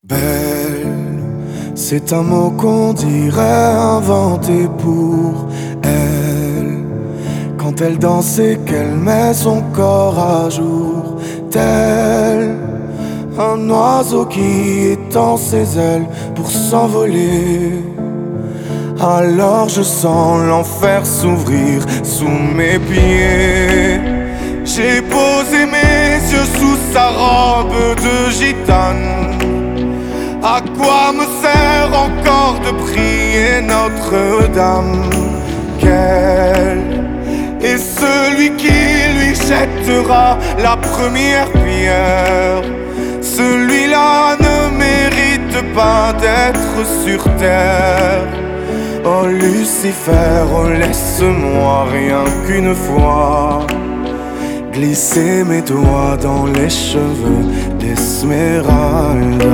Belle, c'est un mot qu'on dirait inventé pour elle. Quand elle danse et qu'elle met son corps à jour, tel un oiseau qui étend ses ailes pour s'envoler. Alors je sens l'enfer s'ouvrir sous mes pieds. J'ai posé mes yeux sous sa robe de gitane. À quoi me sert encore de prier Notre-Dame? Quel est celui qui lui jettera la première pierre? Celui-là ne mérite pas d'être sur terre. Oh Lucifer, oh laisse-moi rien qu'une fois glisser mes doigts dans les cheveux d'Esmeralda.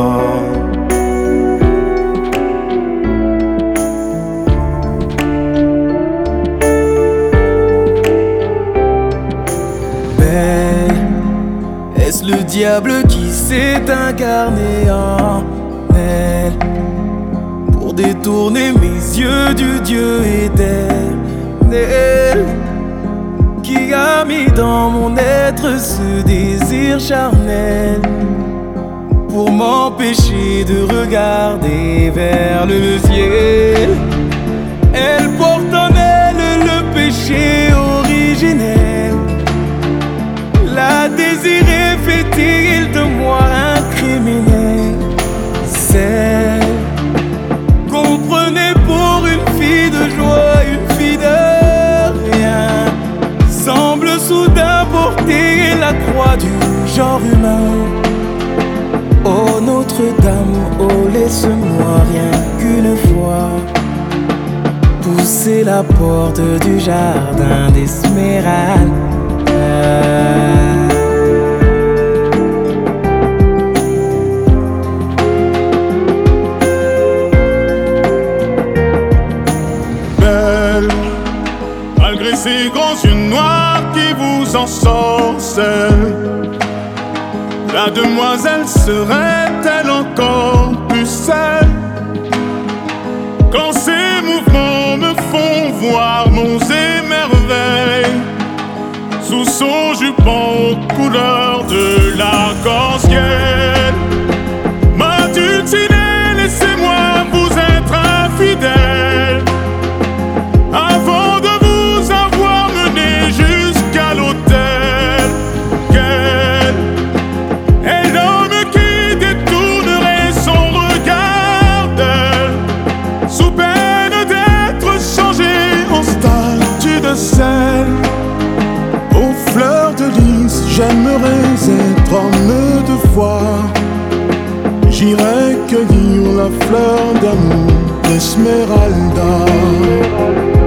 Mais est-ce le diable qui s'est incarné en elle pour détourner mes yeux du Dieu éternel, qui a mis dans mon être ce désir charnel pour m'empêcher de regarder vers le ciel? Elle porte en elle le péché originel, la désirée fait-il de moi un criminel? Celle qu'on prenait pour une fille de joie, une fille de rien, semble soudain porter la croix du genre humain. Oh Notre-Dame, oh laisse-moi rien qu'une fois pousser la porte du jardin d'Esmeralda. Belle, malgré ces grands yeux noirs qui vous ensorcellent, la demoiselle serait-elle encore pucelle? Quand ses mouvements me font voir monts et merveilles sous son jupon aux couleurs de l'arc-en-ciel. Ma Dulcinée, laissez-moi vous être infidèle avant de vous avoir mené jusqu'à l'autel. Quel est l'homme qui détournerait son regard d'elle sous peine d'être changé en statue de sel? Aux fleurs de lys, j'aimerais être homme de foi. J'irai cueillir la fleur d'amour d'Esmeralda.